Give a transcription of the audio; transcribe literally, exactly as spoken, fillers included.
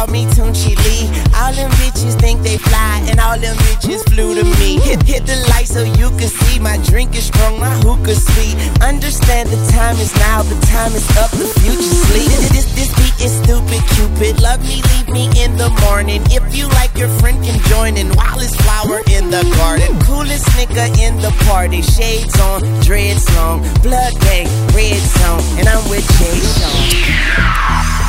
call me Tunchi Lee. All them bitches think they fly, and all them bitches flew to me. Hit, hit the light so you can see. My drink is strong, my hookah sweet. Understand the time is now, the time is up, the future's sleep. This, this beat is stupid, Cupid. Love me, leave me in the morning. If you like, your friend can join in. Wildest flower in the garden. Coolest nigga in the party. Shades on, dreads long. Blood gang, red zone. And I'm with Jay Sean.